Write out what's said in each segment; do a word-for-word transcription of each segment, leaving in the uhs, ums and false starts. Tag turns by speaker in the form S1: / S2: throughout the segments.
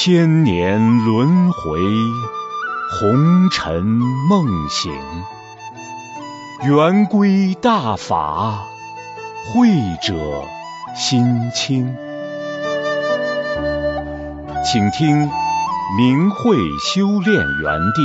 S1: 千年轮回，红尘梦醒。圆规大法，慧者心清。请听明慧修炼园地。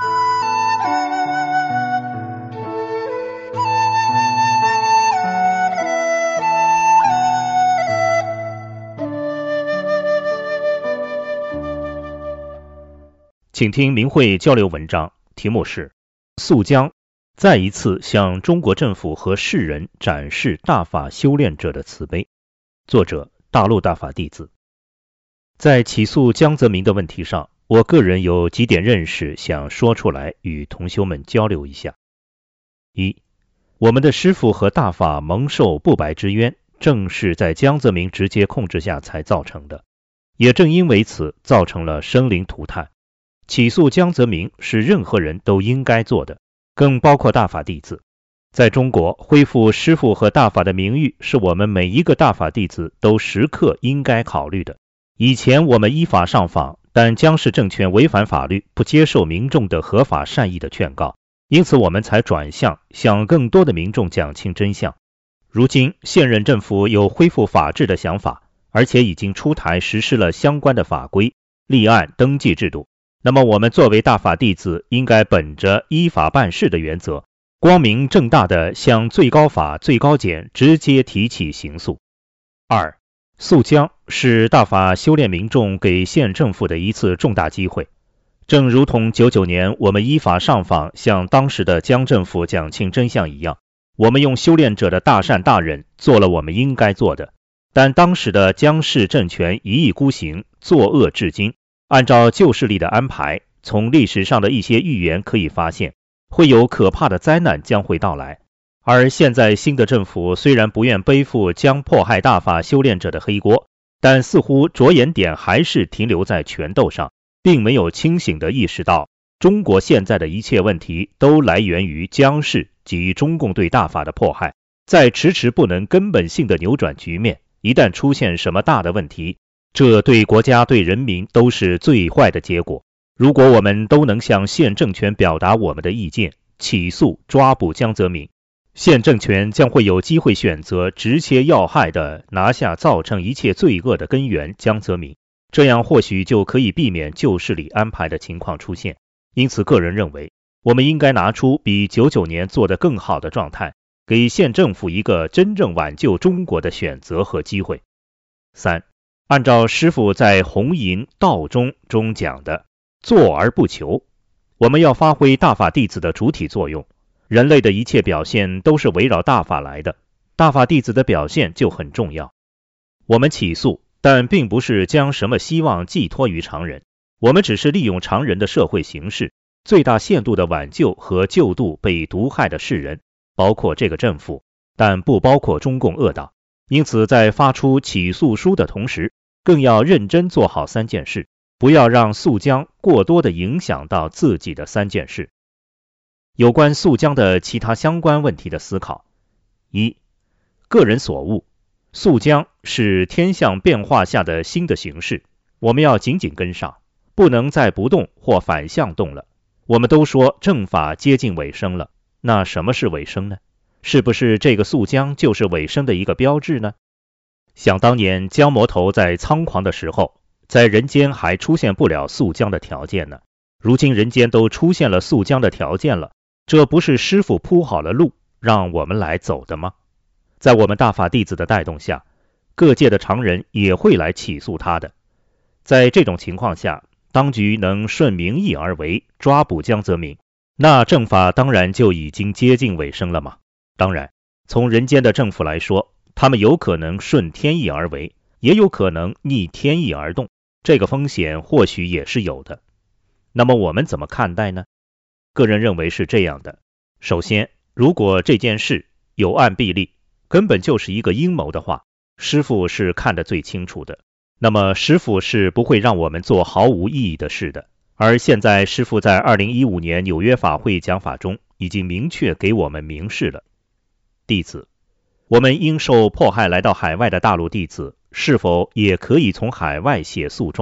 S2: 请听明慧交流文章，题目是肃江再一次向中国政府和世人展示大法修炼者的慈悲。作者大陆大法弟子。在起诉江泽民的问题上，我个人有几点认识想说出来与同修们交流一下。一，我们的师父和大法蒙受不白之冤，正是在江泽民直接控制下才造成的，也正因为此造成了生灵涂炭。起诉江泽民是任何人都应该做的，更包括大法弟子。在中国，恢复师父和大法的名誉是我们每一个大法弟子都时刻应该考虑的。以前我们依法上访，但江氏政权违反法律，不接受民众的合法善意的劝告，因此我们才转向向更多的民众讲清真相。如今现任政府有恢复法治的想法，而且已经出台实施了相关的法规、立案登记制度。那么我们作为大法弟子，应该本着依法办事的原则，光明正大地向最高法、最高检直接提起刑诉。二，肃江是大法修炼民众给县政府的一次重大机会。正如同九九年我们依法上访向当时的江政府讲清真相一样，我们用修炼者的大善大忍做了我们应该做的。但当时的江氏政权一意孤行，作恶至今。按照旧势力的安排，从历史上的一些预言可以发现，会有可怕的灾难将会到来。而现在新的政府虽然不愿背负将迫害大法修炼者的黑锅，但似乎着眼点还是停留在拳头上，并没有清醒地意识到，中国现在的一切问题都来源于江氏及中共对大法的迫害。在迟迟不能根本性的扭转局面，一旦出现什么大的问题，这对国家对人民都是最坏的结果。如果我们都能向现政权表达我们的意见，起诉抓捕江泽民，现政权将会有机会选择直切要害的拿下造成一切罪恶的根源江泽民，这样或许就可以避免旧势力安排的情况出现。因此个人认为，我们应该拿出比九九年做得更好的状态，给县政府一个真正挽救中国的选择和机会。三，按照师父在弘淫道中中讲的，做而不求，我们要发挥大法弟子的主体作用。人类的一切表现都是围绕大法来的，大法弟子的表现就很重要。我们起诉，但并不是将什么希望寄托于常人，我们只是利用常人的社会形势，最大限度地挽救和救度被毒害的世人，包括这个政府，但不包括中共恶党。因此在发出起诉书的同时，更要认真做好三件事，不要让肃江过多地影响到自己的三件事。有关肃江的其他相关问题的思考。一，个人所悟，肃江是天象变化下的新的形势，我们要紧紧跟上，不能再不动或反向动了。我们都说正法接近尾声了，那什么是尾声呢？是不是这个肃江就是尾声的一个标志呢？想当年江魔头在猖狂的时候，在人间还出现不了肃江的条件呢。如今人间都出现了肃江的条件了，这不是师父铺好了路让我们来走的吗？在我们大法弟子的带动下，各界的常人也会来起诉他的。在这种情况下，当局能顺民意而为，抓捕江泽民，那正法当然就已经接近尾声了嘛。当然，从人间的政府来说，他们有可能顺天意而为，也有可能逆天意而动，这个风险或许也是有的。那么我们怎么看待呢？个人认为是这样的。首先，如果这件事有案必立，根本就是一个阴谋的话，师父是看得最清楚的。那么师父是不会让我们做毫无意义的事的。而现在师父在二零一五年纽约法会讲法中已经明确给我们明示了。弟子，我们因受迫害来到海外的大陆弟子，是否也可以从海外写诉状，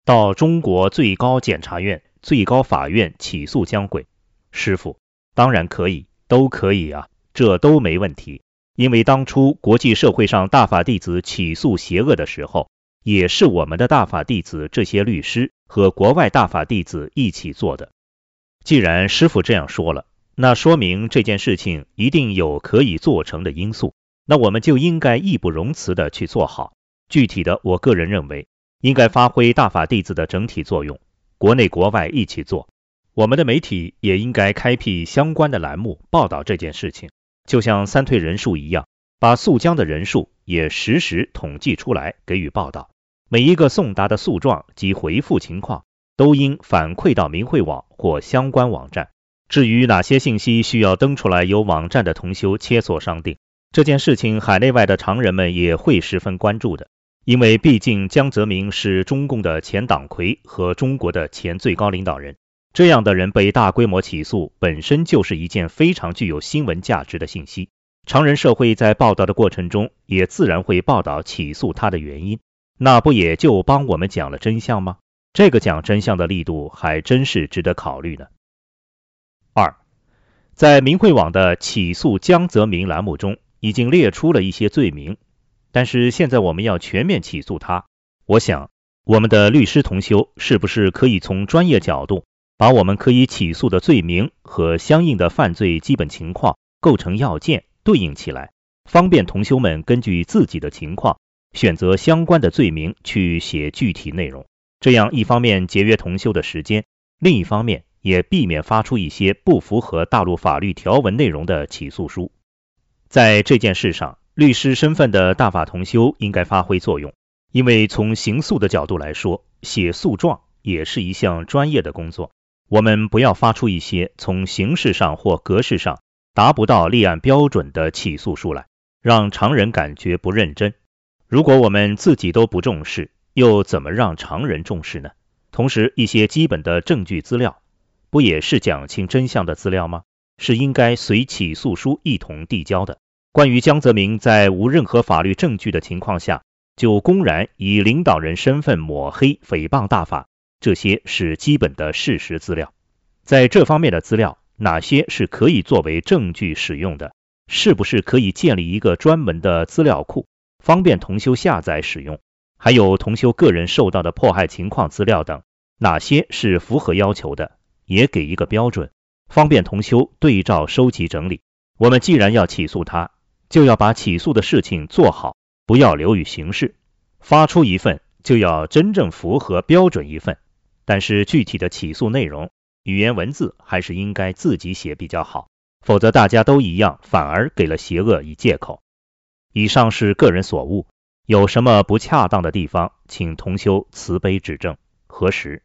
S2: 到中国最高检察院、最高法院起诉姜轨？师父，当然可以，都可以啊，这都没问题。因为当初国际社会上大法弟子起诉邪恶的时候，也是我们的大法弟子这些律师和国外大法弟子一起做的。既然师父这样说了，那说明这件事情一定有可以做成的因素，那我们就应该义不容辞的去做好。具体的，我个人认为应该发挥大法弟子的整体作用，国内国外一起做。我们的媒体也应该开辟相关的栏目报道这件事情，就像三退人数一样，把诉姜的人数也实时统计出来给予报道。每一个送达的诉状及回复情况都应反馈到明慧网或相关网站。至于哪些信息需要登出来由网站的同修切磋商定，这件事情海内外的常人们也会十分关注的。因为毕竟江泽民是中共的前党魁和中国的前最高领导人，这样的人被大规模起诉本身就是一件非常具有新闻价值的信息，常人社会在报道的过程中也自然会报道起诉他的原因，那不也就帮我们讲了真相吗？这个讲真相的力度还真是值得考虑呢。二，在明慧网的起诉江泽民栏目中已经列出了一些罪名，但是现在我们要全面起诉他，我想我们的律师同修是不是可以从专业角度把我们可以起诉的罪名和相应的犯罪基本情况、构成要件对应起来，方便同修们根据自己的情况选择相关的罪名去写具体内容。这样一方面节约同修的时间，另一方面也避免发出一些不符合大陆法律条文内容的起诉书。在这件事上，律师身份的大法同修应该发挥作用，因为从刑诉的角度来说，写诉状也是一项专业的工作。我们不要发出一些从形式上或格式上达不到立案标准的起诉书来，让常人感觉不认真。如果我们自己都不重视，又怎么让常人重视呢？同时，一些基本的证据资料，不也是讲清真相的资料吗？是应该随起诉书一同递交的。关于江泽民在无任何法律证据的情况下，就公然以领导人身份抹黑诽谤大法，这些是基本的事实资料。在这方面的资料，哪些是可以作为证据使用的？是不是可以建立一个专门的资料库，方便同修下载使用？还有同修个人受到的迫害情况资料等，哪些是符合要求的，也给一个标准，方便同修对照收集整理。我们既然要起诉他，就要把起诉的事情做好，不要流于形式。发出一份就要真正符合标准一份，但是具体的起诉内容，语言文字还是应该自己写比较好，否则大家都一样，反而给了邪恶以借口。以上是个人所悟，有什么不恰当的地方，请同修慈悲指正，核实。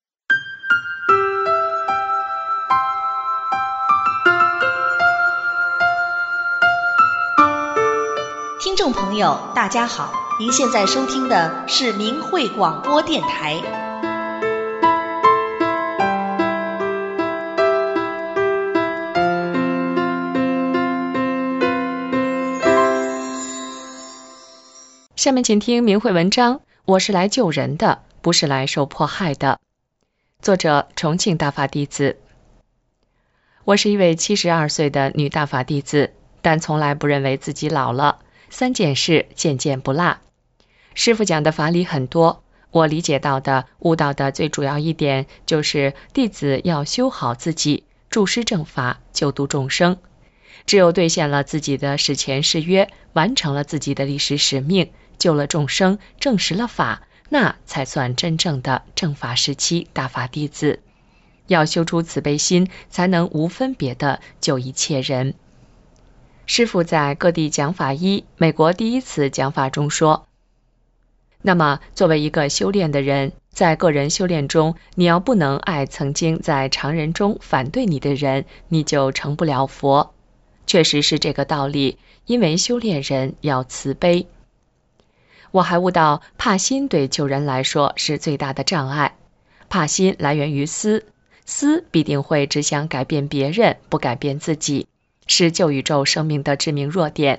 S3: 听众朋友大家好，您现在收听的是明慧广播电台。
S4: 下面请听明慧文章，我是来救人的，不是来受迫害的。作者重庆大法弟子。我是一位七十二岁的女大法弟子，但从来不认为自己老了，三件事件件不落。师父讲的法理很多，我理解到的悟到的最主要一点就是弟子要修好自己，助师正法，救度众生。只有兑现了自己的誓前誓约，完成了自己的历史使命，救了众生，证实了法，那才算真正的正法时期大法弟子。要修出慈悲心，才能无分别的救一切人。师父在各地讲法一美国第一次讲法中说，那么作为一个修炼的人，在个人修炼中，你要不能爱曾经在常人中反对你的人，你就成不了佛。确实是这个道理，因为修炼人要慈悲。我还悟到，怕心对救人来说是最大的障碍。怕心来源于私，私必定会只想改变别人，不改变自己，是旧宇宙生命的致命弱点。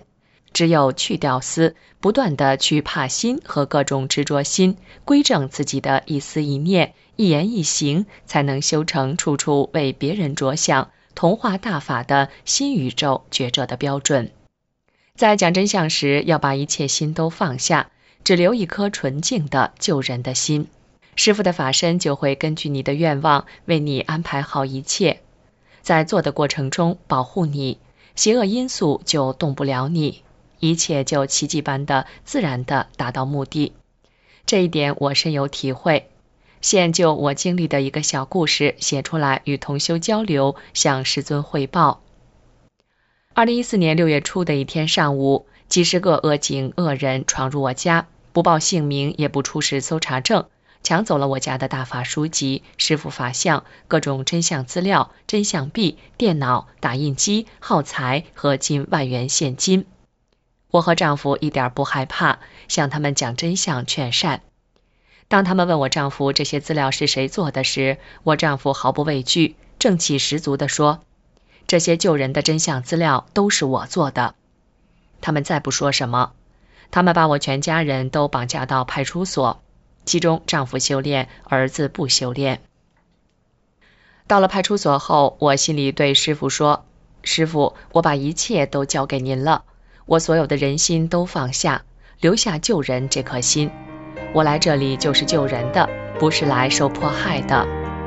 S4: 只有去掉思，不断地去怕心和各种执着心，归正自己的一思一念、一言一行，才能修成处处为别人着想、同化大法的新宇宙觉者的标准。在讲真相时，要把一切心都放下，只留一颗纯净的救人的心。师父的法身就会根据你的愿望为你安排好一切，在做的过程中保护你，邪恶因素就动不了你，一切就奇迹般的自然的达到目的。这一点我深有体会，现就我经历的一个小故事写出来与同修交流，向师尊汇报。二零一四年六月初的一天上午，几十个恶警恶人闯入我家，不报姓名，也不出示搜查证，抢走了我家的大法书籍、师父法像、各种真相资料、真相币、电脑、打印机、耗材和近万元现金。我和丈夫一点不害怕，向他们讲真相劝善。当他们问我丈夫这些资料是谁做的时，我丈夫毫不畏惧，正气十足地说，这些救人的真相资料都是我做的。他们再不说什么，他们把我全家人都绑架到派出所，其中丈夫修炼，儿子不修炼。到了派出所后，我心里对师父说，师父，我把一切都交给您了，我所有的人心都放下，留下救人这颗心。我来这里就是救人的，不是来受迫害的。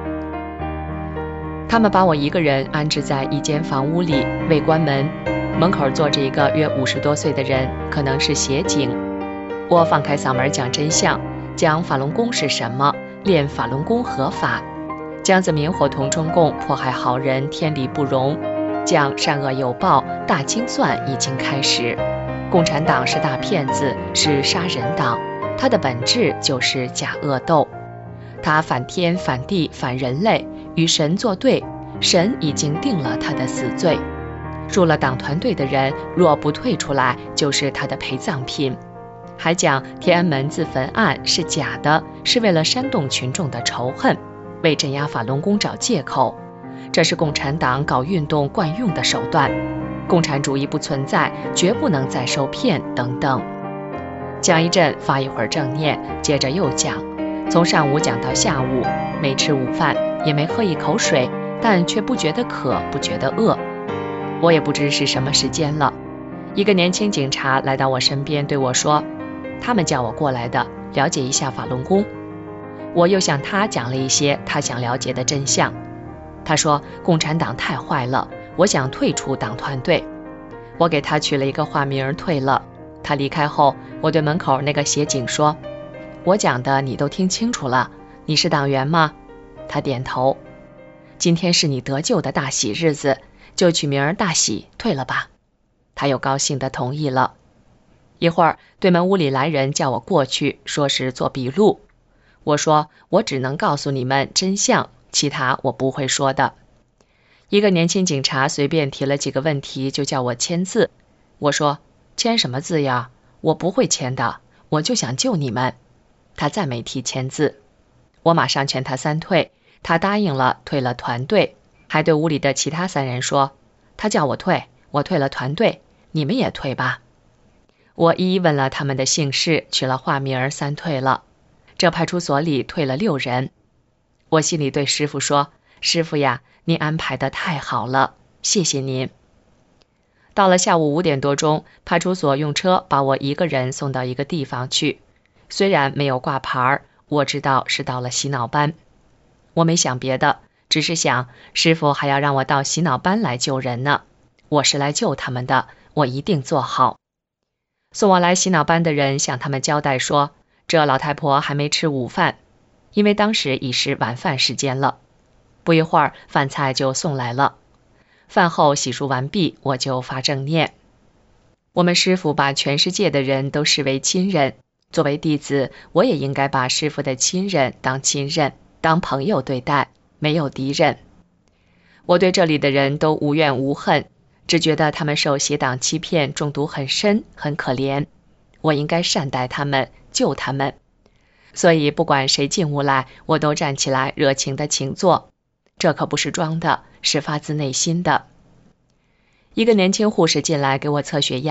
S4: 他们把我一个人安置在一间房屋里，未关门，门口坐着一个约五十多岁的人，可能是协警。我放开嗓门讲真相，讲法轮功是什么，练法轮功合法，江泽民伙同中共迫害好人天理不容，讲善恶有报，大清算已经开始，共产党是大骗子，是杀人党，它的本质就是假恶斗，它反天反地反人类，与神作对，神已经定了他的死罪。入了党团队的人若不退出来，就是他的陪葬品。还讲天安门自焚案是假的，是为了煽动群众的仇恨，为镇压法轮功找借口，这是共产党搞运动惯用的手段，共产主义不存在，绝不能再受骗等等。讲一阵发一会儿正念，接着又讲，从上午讲到下午，没吃午饭，也没喝一口水，但却不觉得渴，不觉得饿。我也不知是什么时间了，一个年轻警察来到我身边对我说，他们叫我过来的，了解一下法轮功。我又向他讲了一些他想了解的真相。他说共产党太坏了，我想退出党团队。我给他取了一个化名退了。他离开后，我对门口那个协警说，我讲的你都听清楚了，你是党员吗？他点头。今天是你得救的大喜日子，就取名大喜，退了吧。他又高兴地同意了。一会儿对门屋里来人叫我过去，说是做笔录。我说我只能告诉你们真相，其他我不会说的。一个年轻警察随便提了几个问题就叫我签字。我说签什么字呀？我不会签的，我就想救你们。他再没提签字。我马上劝他三退，他答应了，退了团队，还对屋里的其他三人说，他叫我退，我退了团队，你们也退吧。我一一问了他们的姓氏，取了化名，三退了。这派出所里退了六人。我心里对师父说，师父呀，您安排的太好了，谢谢您。到了下午五点多钟，派出所用车把我一个人送到一个地方去，虽然没有挂牌，我知道是到了洗脑班。我没想别的，只是想师父还要让我到洗脑班来救人呢，我是来救他们的，我一定做好。送我来洗脑班的人向他们交代说，这老太婆还没吃午饭，因为当时已是晚饭时间了。不一会儿饭菜就送来了，饭后洗漱完毕，我就发正念。我们师父把全世界的人都视为亲人，作为弟子，我也应该把师父的亲人当亲人，当朋友对待，没有敌人。我对这里的人都无怨无恨，只觉得他们受邪党欺骗，中毒很深，很可怜，我应该善待他们，救他们。所以不管谁进屋来，我都站起来热情地请坐，这可不是装的，是发自内心的。一个年轻护士进来给我测血压，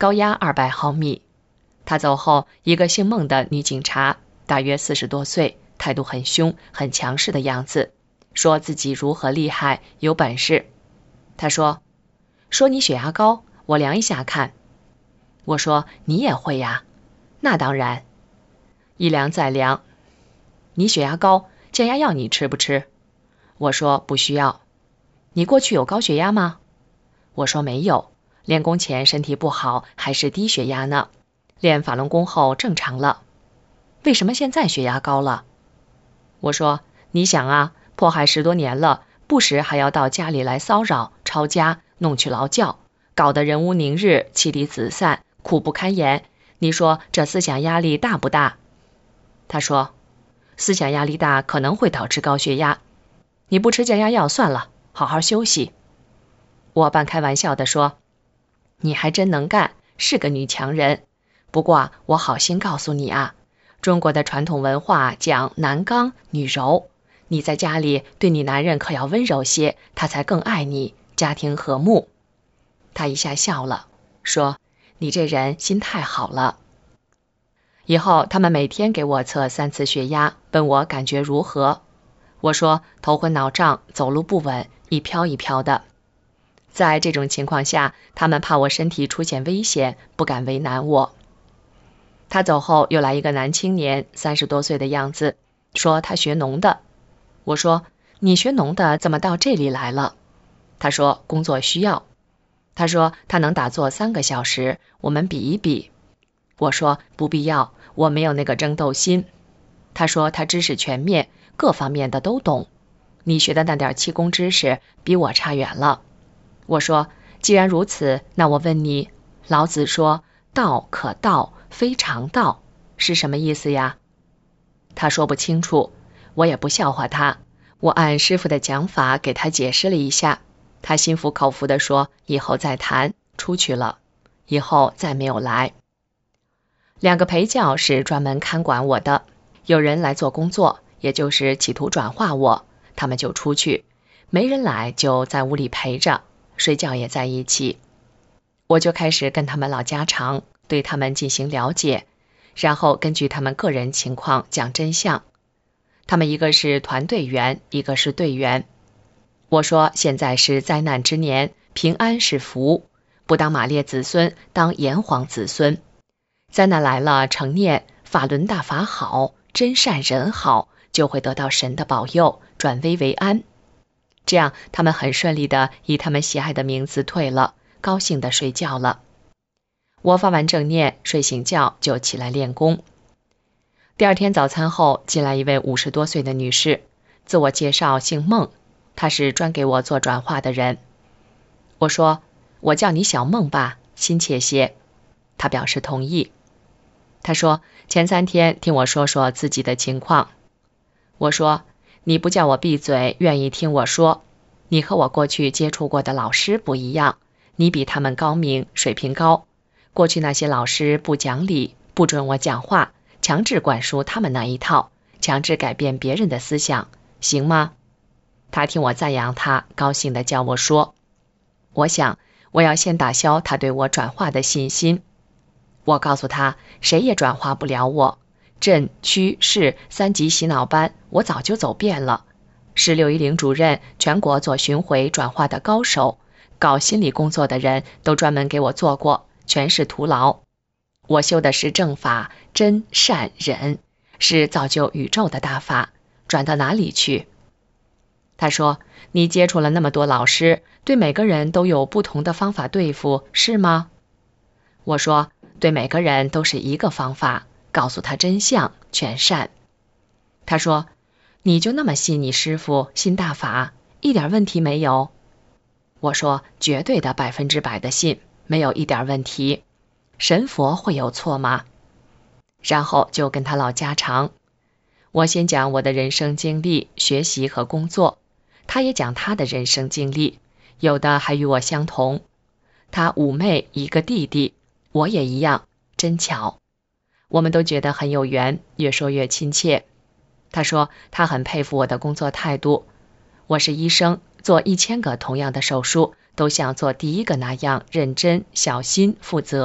S4: 高压二百毫米。他走后，一个姓孟的女警察，大约四十多岁，态度很凶，很强势的样子，说自己如何厉害，有本事。他说：“说你血压高，我量一下看。”我说：“你也会呀？”那当然。一量再量。你血压高，降压药你吃不吃？我说不需要。你过去有高血压吗？我说没有，练功前身体不好，还是低血压呢。练法轮功后正常了。为什么现在血压高了？我说你想啊，迫害十多年了，不时还要到家里来骚扰、抄家、弄去劳教，搞得人无宁日，妻离子散，苦不堪言。你说这思想压力大不大？他说思想压力大可能会导致高血压，你不吃降压药算了，好好休息。我半开玩笑地说，你还真能干，是个女强人。不过我好心告诉你啊，中国的传统文化讲男刚女柔，你在家里对你男人可要温柔些，他才更爱你，家庭和睦。他一下笑了，说你这人心太好了。以后他们每天给我测三次血压，问我感觉如何。我说头昏脑胀，走路不稳，一飘一飘的。在这种情况下，他们怕我身体出现危险，不敢为难我。他走后又来一个男青年，三十多岁的样子，说他学农的。我说你学农的怎么到这里来了？他说工作需要。他说他能打坐三个小时，我们比一比。我说不必要，我没有那个争斗心。他说他知识全面，各方面的都懂。你学的那点气功知识比我差远了。我说既然如此，那我问你，老子说道可道，非常道，是什么意思呀？他说不清楚，我也不笑话他，我按师父的讲法给他解释了一下，他心服口服地说以后再谈，出去了，以后再没有来。两个陪教是专门看管我的，有人来做工作，也就是企图转化我，他们就出去，没人来就在屋里陪着，睡觉也在一起。我就开始跟他们唠家常，对他们进行了解，然后根据他们个人情况讲真相。他们一个是团队员，一个是队员。我说现在是灾难之年，平安是福，不当马列子孙，当炎黄子孙。灾难来了，成念法轮大法好，真善人好，就会得到神的保佑，转危为安。这样他们很顺利的以他们喜爱的名字退了，高兴的睡觉了。我发完正念，睡醒觉就起来练功。第二天早餐后进来一位五十多岁的女士，自我介绍姓孟，她是专给我做转化的人。我说我叫你小孟吧，亲切些。她表示同意。她说前三天听我说说自己的情况。我说你不叫我闭嘴，愿意听我说，你和我过去接触过的老师不一样，你比他们高明，水平高。过去那些老师不讲理，不准我讲话，强制灌输他们那一套，强制改变别人的思想，行吗？他听我赞扬他，高兴地叫我说。我想我要先打消他对我转化的信心。我告诉他，谁也转化不了我，镇区市三级洗脑班我早就走遍了，是六一零主任全国做巡回转化的高手，搞心理工作的人都专门给我做过，全是徒劳。我修的是正法，真善忍，是造就宇宙的大法，转到哪里去？他说，你接触了那么多老师，对每个人都有不同的方法对付，是吗？我说，对每个人都是一个方法，告诉他真相，全善。他说，你就那么信你师父，信大法，一点问题没有？我说，绝对的百分之百的信，没有一点问题。神佛会有错吗？然后就跟他唠家常。我先讲我的人生经历、学习和工作，他也讲他的人生经历，有的还与我相同。他五妹一个弟弟，我也一样，真巧。我们都觉得很有缘，越说越亲切。他说他很佩服我的工作态度。我是医生，做一千个同样的手术，都像做第一个那样认真、小心、负责，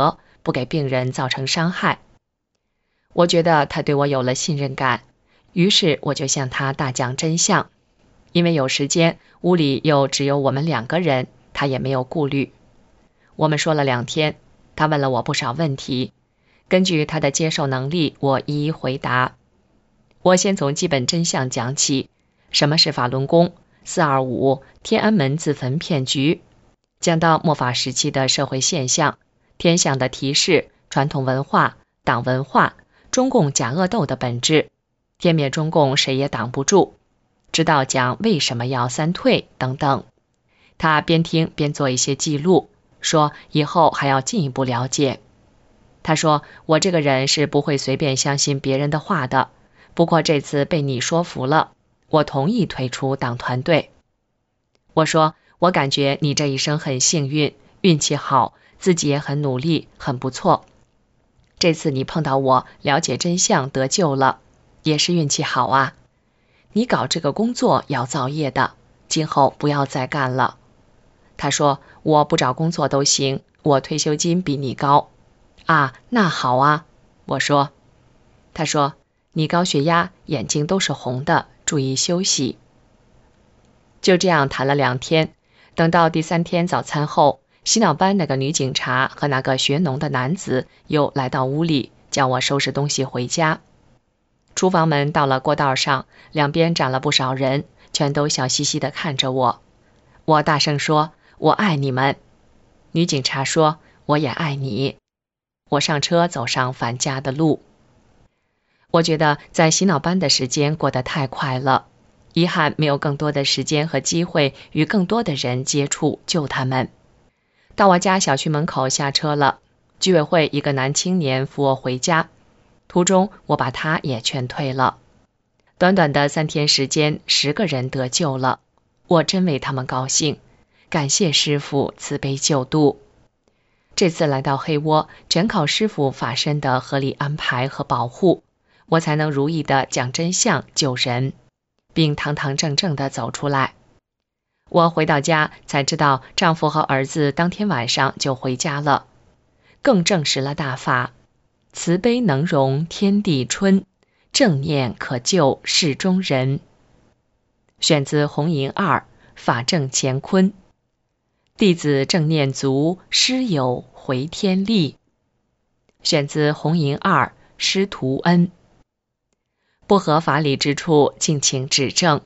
S4: 不给病人造成伤害。我觉得他对我有了信任感，于是我就向他大讲真相。因为有时间，屋里又只有我们两个人，他也没有顾虑。我们说了两天，他问了我不少问题，根据他的接受能力，我一一回答。我先从基本真相讲起，什么是法轮功、四二五、天安门自焚骗局，讲到末法时期的社会现象、天象的提示、传统文化、党文化、中共假恶斗的本质，天灭中共谁也挡不住，直到讲为什么要三退等等。他边听边做一些记录，说以后还要进一步了解。他说我这个人是不会随便相信别人的话的，不过这次被你说服了，我同意退出党团队。我说我感觉你这一生很幸运，运气好，自己也很努力，很不错。这次你碰到我，了解真相得救了，也是运气好啊。你搞这个工作要造业的，今后不要再干了。他说我不找工作都行，我退休金比你高。啊，那好啊。我说。他说你高血压，眼睛都是红的，注意休息。就这样谈了两天，等到第三天早餐后，洗脑班那个女警察和那个学农的男子又来到屋里，叫我收拾东西回家。厨房门到了过道上，两边站了不少人，全都笑嘻嘻地看着我。我大声说，我爱你们。女警察说，我也爱你。我上车走上返家的路。我觉得在洗脑班的时间过得太快了，遗憾没有更多的时间和机会与更多的人接触救他们。到我家小区门口下车了，居委会一个男青年扶我回家，途中我把他也劝退了。短短的三天时间，十个人得救了，我真为他们高兴，感谢师父慈悲救度。这次来到黑窝，全靠师父法身的合理安排和保护，我才能如意的讲真相救人，并堂堂正正的走出来。我回到家才知道，丈夫和儿子当天晚上就回家了，更证实了大法，慈悲能容天地春，正念可救世中人。选自红银二，法正乾坤。弟子正念足，师友回天力。选自红银二，师徒恩。不合法理之处，敬请指正。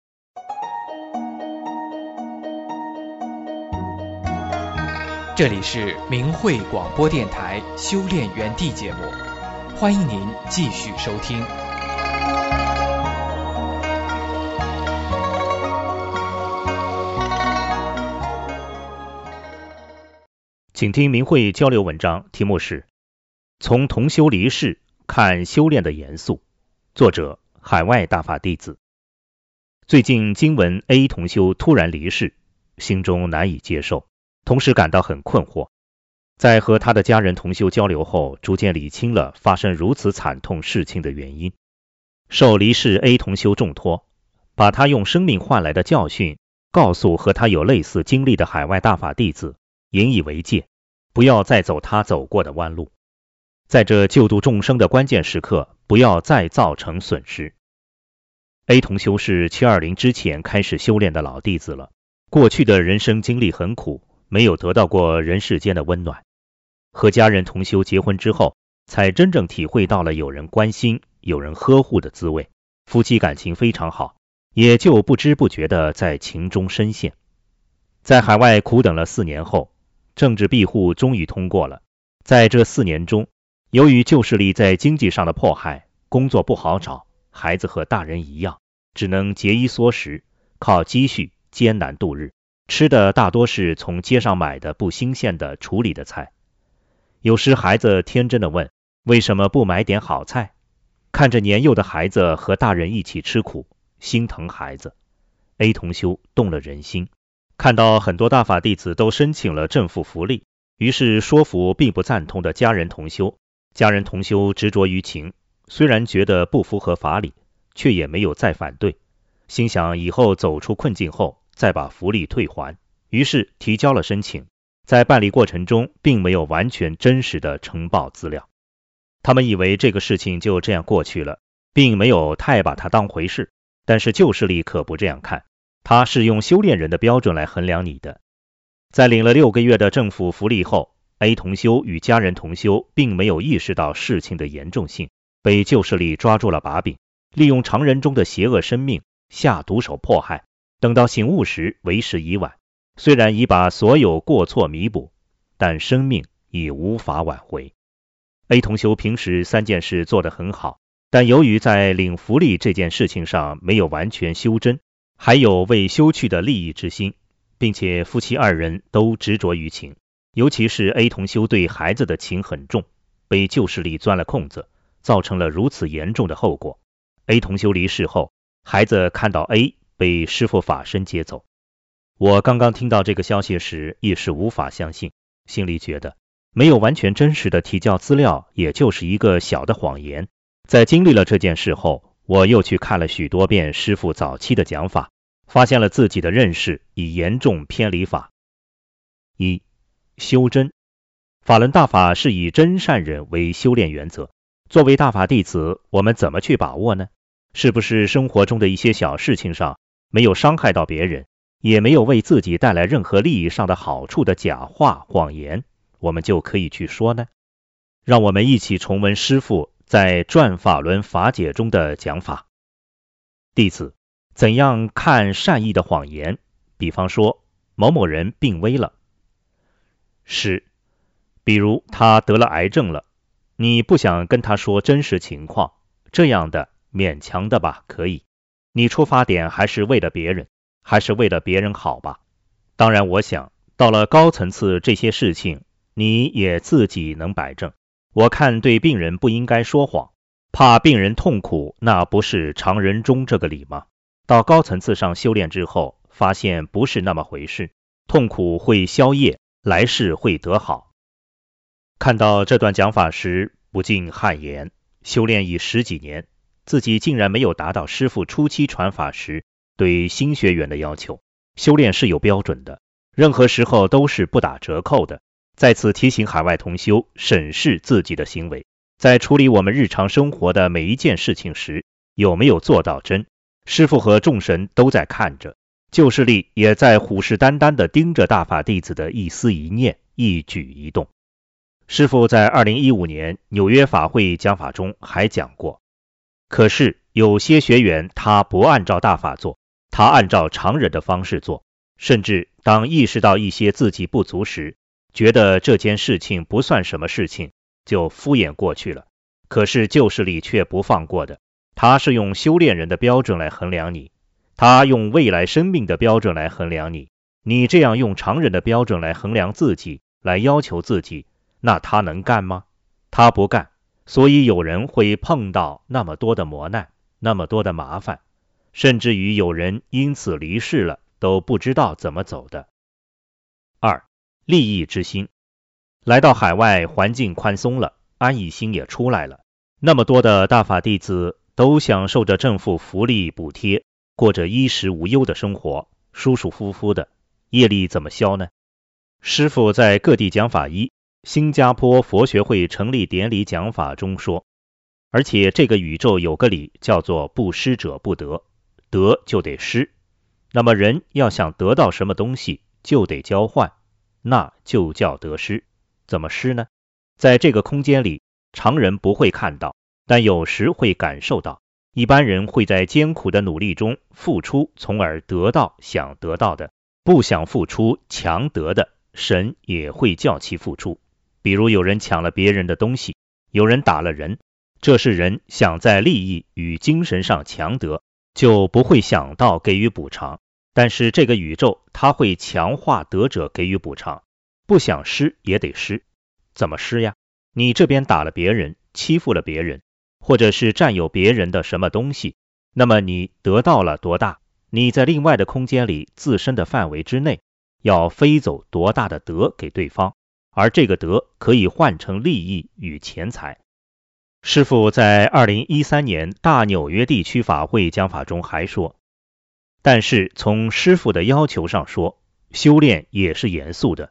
S5: 这里是明慧广播电台修炼园地节目，欢迎您继续收听。
S2: 请听明慧交流文章，题目是从同修离世看修炼的严肃，作者海外大法弟子。最近经闻 A 同修突然离世，心中难以接受，同时感到很困惑。在和他的家人同修交流后，逐渐理清了发生如此惨痛事情的原因。受离世 A 同修重托，把他用生命换来的教训告诉和他有类似经历的海外大法弟子，引以为戒，不要再走他走过的弯路。在这救度众生的关键时刻，不要再造成损失。A 同修是七二零之前开始修炼的老弟子了，过去的人生经历很苦，没有得到过人世间的温暖。和家人同修结婚之后，才真正体会到了有人关心、有人呵护的滋味，夫妻感情非常好，也就不知不觉地在情中深陷。在海外苦等了四年后，政治庇护终于通过了。在这四年中，由于旧势力在经济上的迫害，工作不好找，孩子和大人一样，只能节衣缩食，靠积蓄艰难度日，吃的大多是从街上买的不新鲜的处理的菜。有时孩子天真地问，为什么不买点好菜？看着年幼的孩子和大人一起吃苦，心疼孩子， A 同修动了人心。看到很多大法弟子都申请了政府福利，于是说服并不赞同的家人同修。家人同修执着于情，虽然觉得不符合法理，却也没有再反对，心想以后走出困境后再把福利退还，于是提交了申请， 在办理过程中并没有完全真实的呈报资料。他们以为这个事情就这样过去了，并没有太把它当回事。但是旧势力可不这样看，他是用修炼人的标准来衡量你的。在领了六个月的政府福利后， A 同修与家人同修并没有意识到事情的严重性，被旧势力抓住了把柄，利用常人中的邪恶生命下毒手迫害。等到醒悟时，为时已晚。虽然已把所有过错弥补，但生命已无法挽回。A 同修平时三件事做得很好，但由于在领福利这件事情上没有完全修真，还有未修去的利益之心，并且夫妻二人都执着于情，尤其是 A 同修对孩子的情很重，被旧势力钻了空子，造成了如此严重的后果。A 同修离世后，孩子看到 A 被师父法身接走。我刚刚听到这个消息时，一时无法相信，心里觉得没有完全真实的提交资料，也就是一个小的谎言。在经历了这件事后，我又去看了许多遍师父早期的讲法，发现了自己的认识已严重偏离法。一、修真。法轮大法是以真善忍为修炼原则，作为大法弟子，我们怎么去把握呢？是不是生活中的一些小事情上没有伤害到别人，也没有为自己带来任何利益上的好处的假话谎言，我们就可以去说呢？让我们一起重温师父在《转法轮法解》中的讲法。弟子怎样看善意的谎言？比方说某某人病危了，是，比如他得了癌症了，你不想跟他说真实情况，这样的勉强的吧，可以。你出发点还是为了别人，还是为了别人好吧。当然我想到了高层次，这些事情你也自己能摆正。我看对病人不应该说谎，怕病人痛苦，那不是常人中这个理吗？到高层次上修炼之后，发现不是那么回事，痛苦会消业，来世会得好。看到这段讲法时，不禁汗颜，修炼已十几年，自己竟然没有达到师父初期传法时对新学员的要求。修炼是有标准的，任何时候都是不打折扣的。在此提醒海外同修审视自己的行为，在处理我们日常生活的每一件事情时，有没有做到真？师父和众神都在看着，旧势力也在虎视眈眈地盯着大法弟子的一思一念、一举一动。师父在二零一五年纽约法会讲法中还讲过，可是有些学员他不按照大法做，他按照常人的方式做，甚至当意识到一些自己不足时，觉得这件事情不算什么事情，就敷衍过去了。可是旧势力却不放过的，他是用修炼人的标准来衡量你，他用未来生命的标准来衡量你，你这样用常人的标准来衡量自己，来要求自己，那他能干吗？他不干，所以有人会碰到那么多的磨难，那么多的麻烦，甚至于有人因此离世了，都不知道怎么走的。二、利益之心。来到海外，环境宽松了，安逸心也出来了，那么多的大法弟子都享受着政府福利补贴，过着衣食无忧的生活，舒舒服服的，业力怎么消呢？师父在各地讲法一新加坡佛学会成立典礼讲法中说，而且这个宇宙有个理叫做不施者不得，得就得施，那么人要想得到什么东西就得交换，那就叫得失。怎么施呢？在这个空间里，常人不会看到，但有时会感受到。一般人会在艰苦的努力中付出，从而得到想得到的，不想付出强得的，神也会叫其付出。比如有人抢了别人的东西，有人打了人，这是人想在利益与精神上强得，就不会想到给予补偿。但是这个宇宙它会强化得者给予补偿，不想施也得施。怎么施呀？你这边打了别人，欺负了别人，或者是占有别人的什么东西，那么你得到了多大？你在另外的空间里自身的范围之内，要飞走多大的德给对方，而这个德可以换成利益与钱财。师父在二零一三年大纽约地区法会讲法中还说，但是从师父的要求上说，修炼也是严肃的，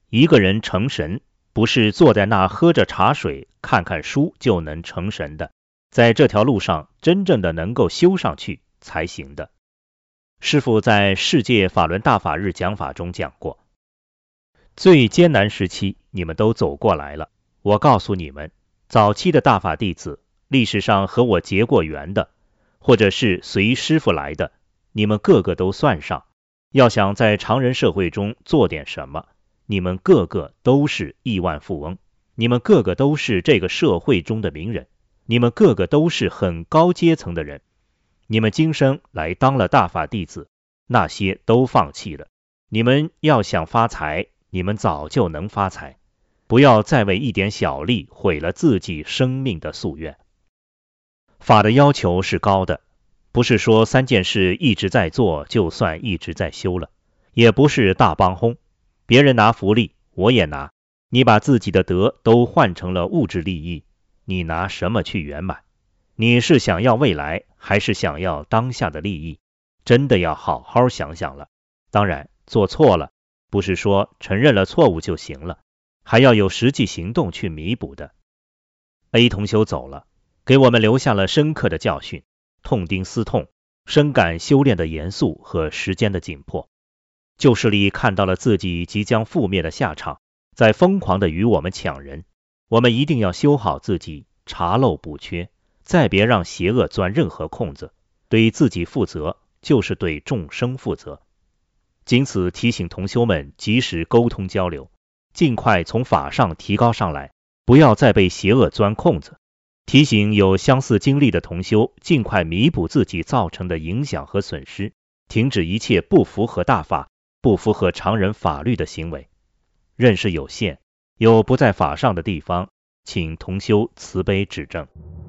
S2: 一个人成神，不是坐在那喝着茶水看看书就能成神的，在这条路上真正的能够修上去才行的。师父在世界法轮大法日讲法中讲过，最艰难时期你们都走过来了，我告诉你们，早期的大法弟子，历史上和我结过缘的，或者是随师父来的，你们个个都算上，要想在常人社会中做点什么，你们个个都是亿万富翁，你们个个都是这个社会中的名人，你们个个都是很高阶层的人，你们今生来当了大法弟子，那些都放弃了，你们要想发财，你们早就能发财，不要再为一点小利毁了自己生命的夙愿。法的要求是高的，不是说三件事一直在做就算一直在修了，也不是大帮轰，别人拿福利我也拿，你把自己的德都换成了物质利益，你拿什么去圆满？你是想要未来，还是想要当下的利益？真的要好好想想了。当然，做错了，不是说承认了错误就行了，还要有实际行动去弥补的。A 同修走了，给我们留下了深刻的教训，痛定思痛，深感修炼的严肃和时间的紧迫。旧势力看到了自己即将覆灭的下场，在疯狂地与我们抢人，我们一定要修好自己，查漏补缺，再别让邪恶钻任何空子，对自己负责，就是对众生负责。仅此提醒同修们及时沟通交流，尽快从法上提高上来，不要再被邪恶钻空子。提醒有相似经历的同修尽快弥补自己造成的影响和损失，停止一切不符合大法、不符合常人法律的行为。认识有限，有不在法上的地方，请同修慈悲指正。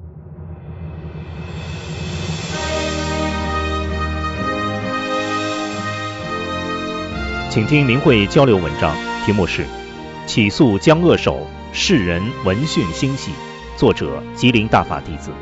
S2: 请听明慧交流文章，题目是起诉江恶手，世人闻讯欣喜，作者吉林大法弟子。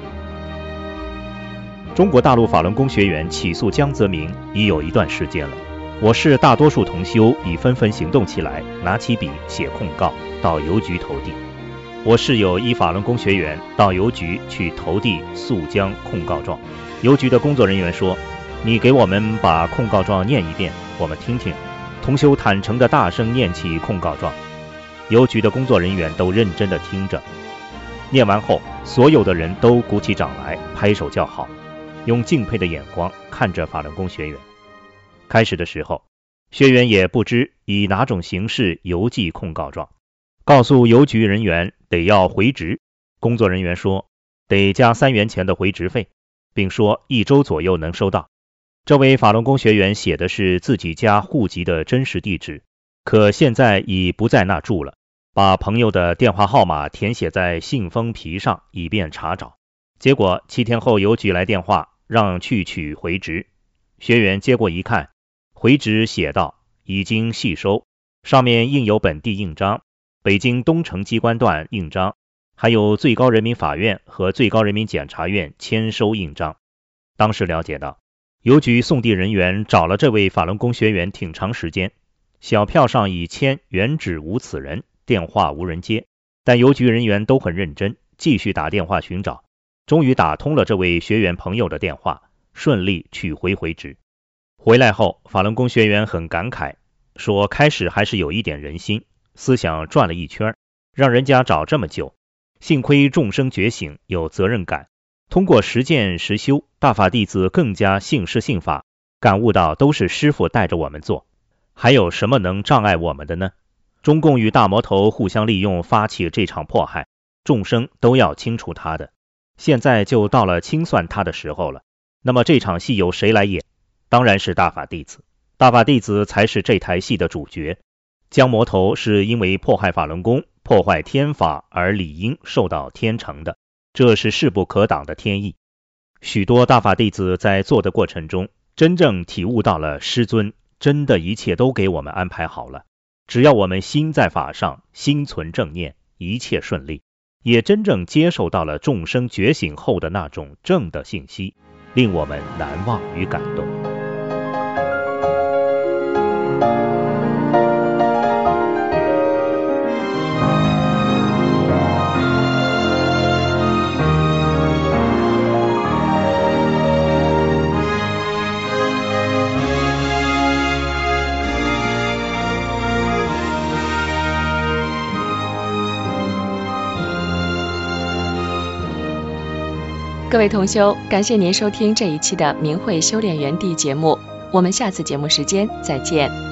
S2: 中国大陆法轮功学员起诉江泽民已有一段时间了，我市大多数同修已纷纷行动起来，拿起笔写控告，到邮局投递。我市有一法轮功学员到邮局去投递诉江控告状，邮局的工作人员说，你给我们把控告状念一遍，我们听听。同修坦诚地大声念起控告状，邮局的工作人员都认真地听着。念完后，所有的人都鼓起掌来，拍手叫好，用敬佩的眼光看着法轮功学员。开始的时候，学员也不知以哪种形式邮寄控告状，告诉邮局人员得要回执，工作人员说得加三元钱的回执费，并说一周左右能收到。这位法轮功学员写的是自己家户籍的真实地址，可现在已不在那住了，把朋友的电话号码填写在信封皮上，以便查找。结果七天后邮局来电话，让去取回执。学员接过一看，回执写道已经细收，上面印有本地印章、北京东城机关段印章，还有最高人民法院和最高人民检察院签收印章。当时了解到，邮局送递人员找了这位法轮功学员挺长时间，小票上已签原址无此人，电话无人接，但邮局人员都很认真，继续打电话寻找，终于打通了这位学员朋友的电话，顺利取回回执。回来后，法轮功学员很感慨，说开始还是有一点人心，思想转了一圈，让人家找这么久，幸亏众生觉醒，有责任感，通过实践实修，大法弟子更加信师信法，感悟到都是师父带着我们做，还有什么能障碍我们的呢？中共与大魔头互相利用，发起这场迫害，众生都要清除他的，现在就到了清算他的时候了。那么这场戏由谁来演？当然是大法弟子，大法弟子才是这台戏的主角。江魔头是因为迫害法轮功，破坏天法而理应受到天惩的，这是势不可挡的天意。许多大法弟子在做的过程中，真正体悟到了师尊真的一切都给我们安排好了，只要我们心在法上，心存正念，一切顺利，也真正接受到了众生觉醒后的那种正的信息，令我们难忘与感动。
S4: 各位同修，感谢您收听这一期的明慧修炼园地节目，我们下次节目时间再见。